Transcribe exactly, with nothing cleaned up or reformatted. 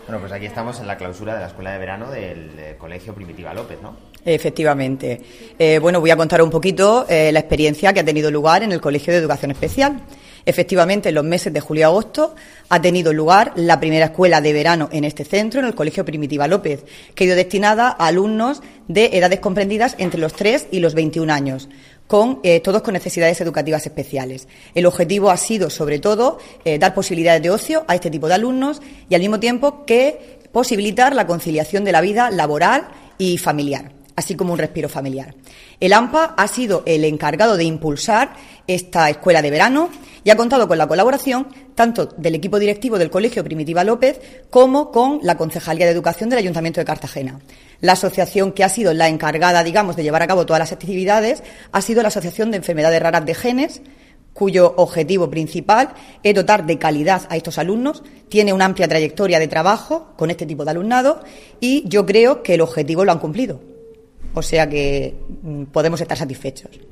Bueno, pues aquí estamos en la clausura de la Escuela de Verano del eh, Colegio Primitiva López, ¿no? Efectivamente. Eh, bueno, voy a contar un poquito eh, la experiencia que ha tenido lugar en el Colegio de Educación Especial. Efectivamente, en los meses de julio y agosto ha tenido lugar la primera escuela de verano en este centro, en el Colegio Primitiva López, que ha ido destinada a alumnos de edades comprendidas entre los tres y los veintiún años. Con, eh, todos con necesidades educativas especiales. El objetivo ha sido, sobre todo, eh, dar posibilidades de ocio a este tipo de alumnos y, al mismo tiempo, que posibilitar la conciliación de la vida laboral y familiar, así como un respiro familiar. El AMPA ha sido el encargado de impulsar esta escuela de verano y ha contado con la colaboración tanto del equipo directivo del Colegio Primitiva López como con la Concejalía de Educación del Ayuntamiento de Cartagena. La asociación que ha sido la encargada, digamos, de llevar a cabo todas las actividades ha sido la Asociación de Enfermedades Raras de Genes, cuyo objetivo principal es dotar de calidad a estos alumnos. Tiene una amplia trayectoria de trabajo con este tipo de alumnado y yo creo que el objetivo lo han cumplido. O sea que mm, podemos estar satisfechos.